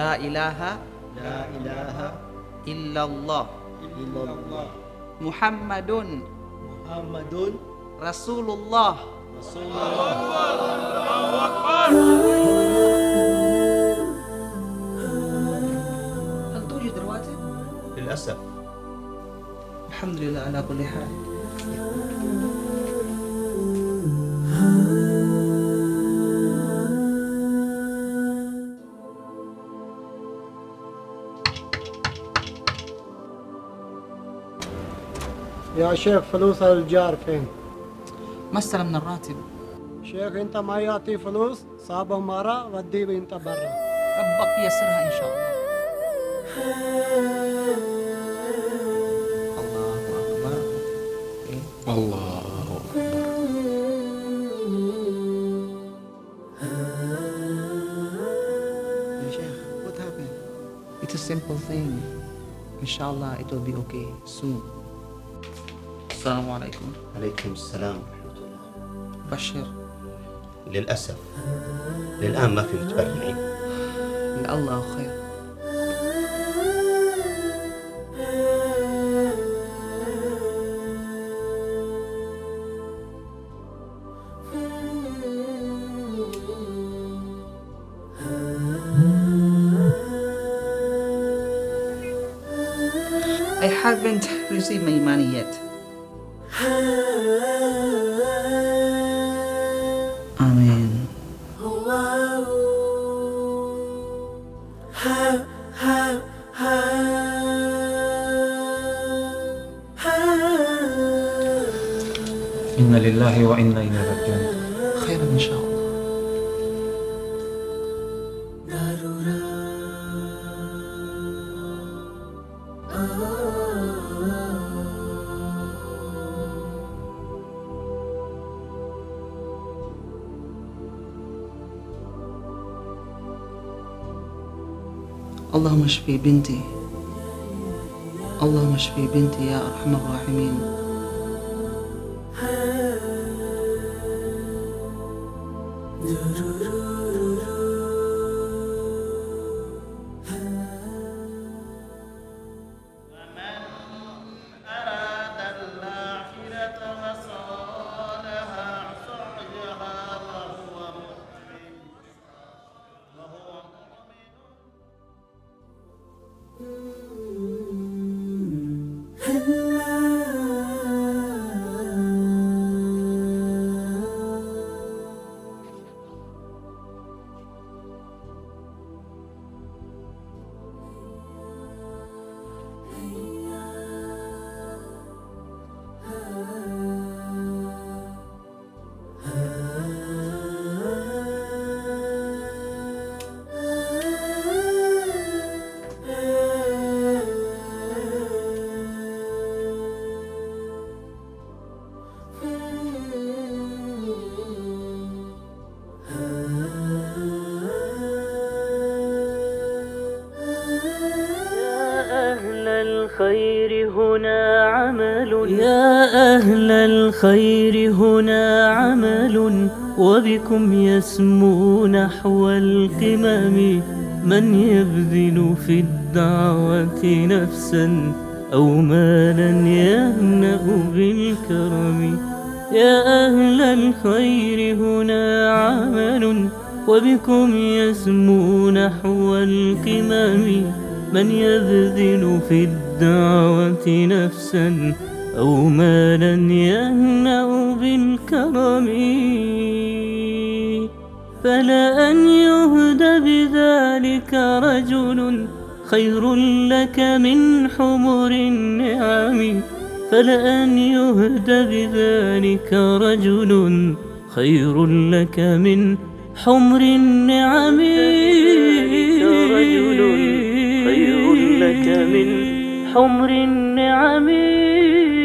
لا إله لا إله إلا الله إلا الله محمد محمد رسول الله. رسول الله. هل توجد رواتب؟ للأسف. الحمد لله على كل حال. يا شيخ فلوس الجار فين؟ ما استلمنا الراتب. شيخ انت ما يعطي فلوس صابه مرة وديه انت برا. ربك ييسرها إن شاء الله. الله أكبر. الله أكبر. Ya Sheikh, what happened? It's a simple thing. Inshallah it will be okay soon. Assalamualaikum. عليكم السلام ورحمة الله. بشر. للأسف للآن ما في متبرعين. الله خير. I haven't received my money yet. Amen. إنا لله وإنا إليه راجعون. خيرا إن شاء الله. اللهم اشفي بنتي، اللهم اشفي بنتي يا أرحم الراحمين. الخير هنا عمل، يا أهل الخير هنا عمل، وبكم يسمو نحو القمم. من يبذل في الدعوة نفسا أو مالا يهنأ بالكرم. يا أهل الخير هنا عمل، وبكم يسمو نحو القمم. من يبذل في الدعوة نفسا أو مالا يهنأ بالكرم. فلا أن يهدى بذلك رجل خير لك من حمر النعم. فلا أن يهدى بذلك رجل خير لك من حمر النعم. خير لك من حمر النعم.